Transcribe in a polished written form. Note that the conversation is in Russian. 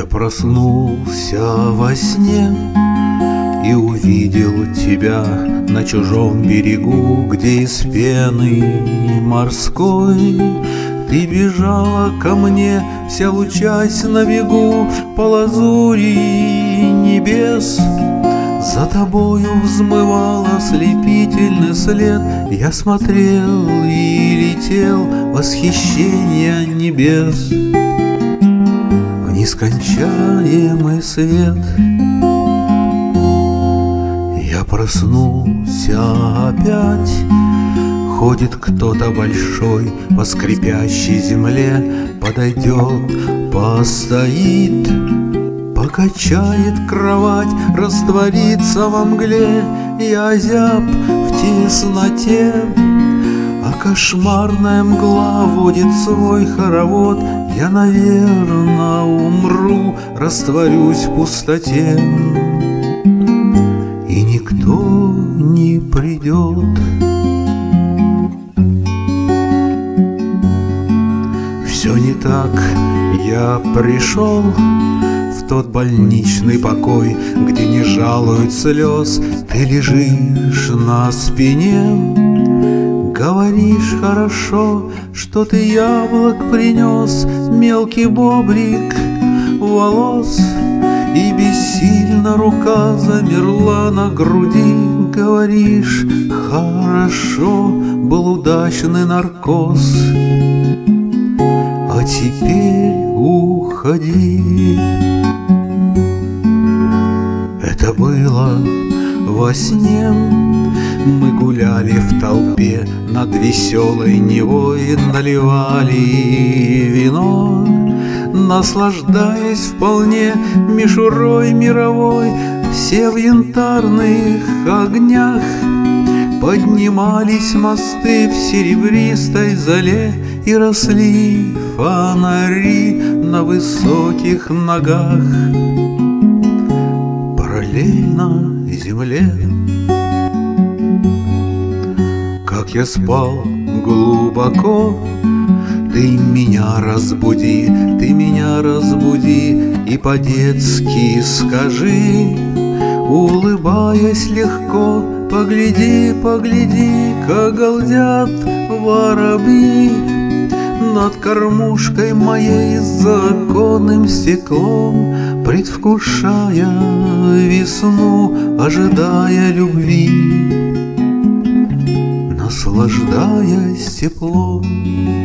Я проснулся во сне и увидел тебя на чужом берегу, где из пены морской ты бежала ко мне, вся лучась на бегу по лазури небес. За тобою взмывал ослепительный след, я смотрел и летел в восхищение небес, в нескончаемый свет. Я проснулся опять, ходит кто-то большой по скрипящей земле, подойдет, постоит, покачает кровать, растворится во мгле. Я озяб в тесноте, а кошмарная мгла водит свой хоровод. Я, наверно, умру, растворюсь в пустоте, и никто не придет. Все не так, я пришел в тот больничный покой, где не жалуют слез. Ты лежишь на спине, говоришь хорошо, что ты яблок принес, мелкий бобрик волос, и бессильно рука замерла на груди. Говоришь хорошо, был удачный наркоз, а теперь уходи. Это было во сне, мы гуляли в толпе над веселой Невой, наливали вино, наслаждаясь вполне мишурой мировой. Все в янтарных огнях поднимались мосты в серебристой зале, и росли фонари на высоких ногах параллельно земле. Как я спал глубоко, ты меня разбуди, ты меня разбуди, и по-детски скажи, улыбаясь легко: погляди, погляди, как галдят воробьи над кормушкой моей за оконным стеклом, предвкушая весну, ожидая любви, наслаждаясь теплом.